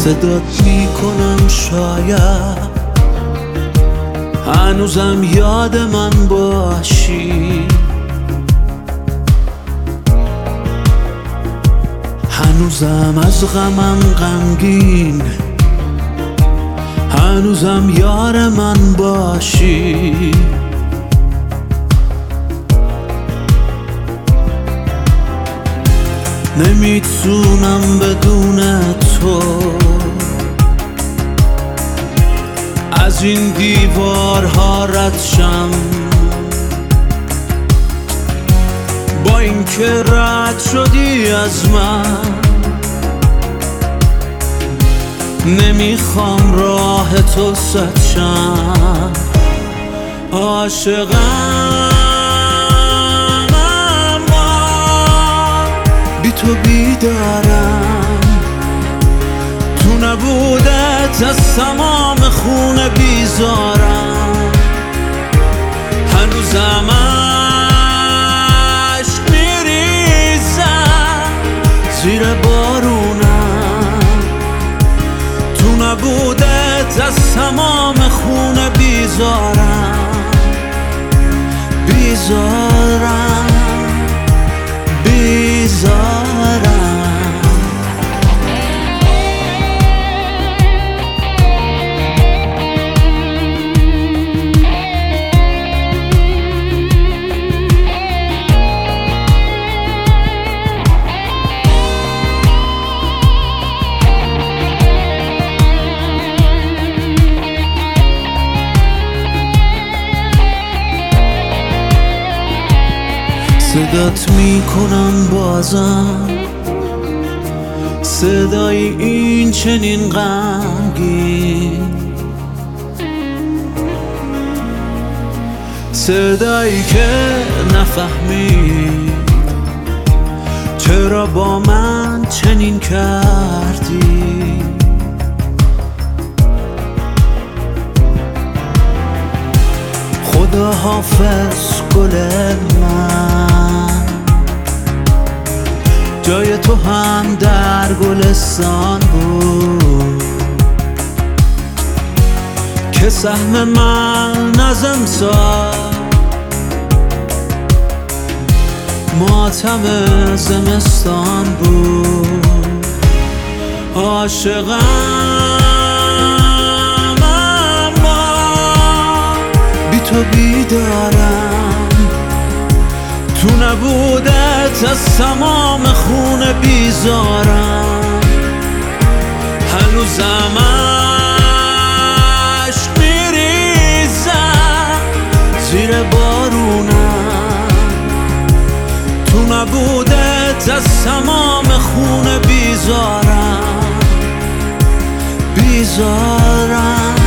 صدات میکنم شاید هنوزم یاد من باشی، هنوزم از غمم غمگین، هنوزم یار من باشی. نمیتونم بدون تو از این دیوارها رد شم، با اینکه رد شدی از من نمیخوام راه تو سد شم. عاشقم بی تو بیدارم، تو نبودت از تمام خونه بیزارم، هنوزم عشق میریزم زیر بارونم، تو نبودت از تمام خونه بیزارم، بیزارم بیزارم. صدات میکنم بازم، صدای این چنین غمگین، صدایی که نفهمی چرا با من چنین کردی. خدا حافظ گل من، جای تو هم در گلستان بود که سهم من از امسال ماتم زمستان بود. عاشقم اما بی تو بیدارم، تو نبودت از تمام خونه بیزارم، هنوزم عشق میریزم زیر بارونم، تو نبودت از تمام خونه بیزارم، بیزارم